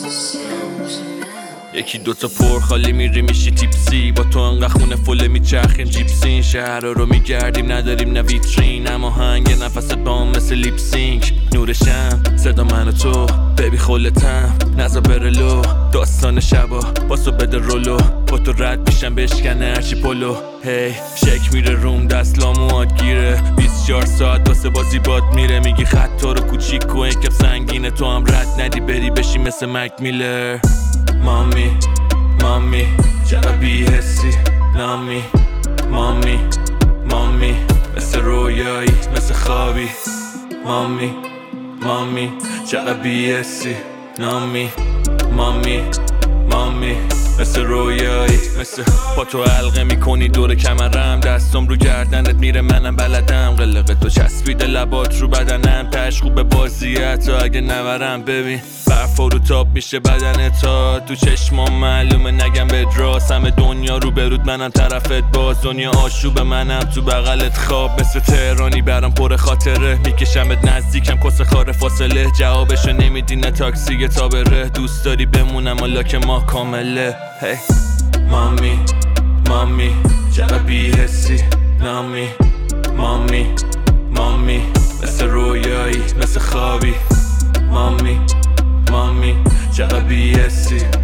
یکی دوتا پر خالی میری میشی تیپسی، با تو انقدر خونه فله میچرخیم جیپسین. شهر رو میگردیم نداریم نه ویترین، اما هنگ نفست بام مثل لیپسینک. نورشم صدا من و تو ببی خلتم نزا برلو، داستان شبا باسو بده رولو، با تو رد میشم بشکنه هرچی پلو. هی شک میره روم دستلامو آدگیره، 24 ساعت واسه بازی باد میره. میگی خطا رو کوچیک و این کف سنگینه، تو هم رد ندی بری بشی مثل مک میلر. مامی مامی چقدر بی‌حسی، نامی مامی مامی مثل رویایی مثل خوابی. مامی مامی چقدر بی‌حسی، نامی مامی مامی مثل رویایی مثل با تو حلقه میکنی دور کمرم، دستم رو گردنت میره منم بلدم. قلقه تو چسبیده لبات رو بدنم، تش خوب بازیت رو اگه نورم. ببین برف رو تاب میشه بدن تا تو چشمام معلومه نگم به راست. همه دنیا رو برود منم طرفت باز، دنیا آشوب منم تو بغلت خواب. مثل تهرانی برام پر خاطره، میکشمت نزدیکم کس خاره فاصله. جوابشو نمیدی نه تاکسی تا بره، دوست داری بمونم حالا که ما کامله. هی مامی مامی چقدر بی‌حسی، نامی مامی مامی مثل رویایی مثل خوابی. مامی مامی چقدر بی‌حسی.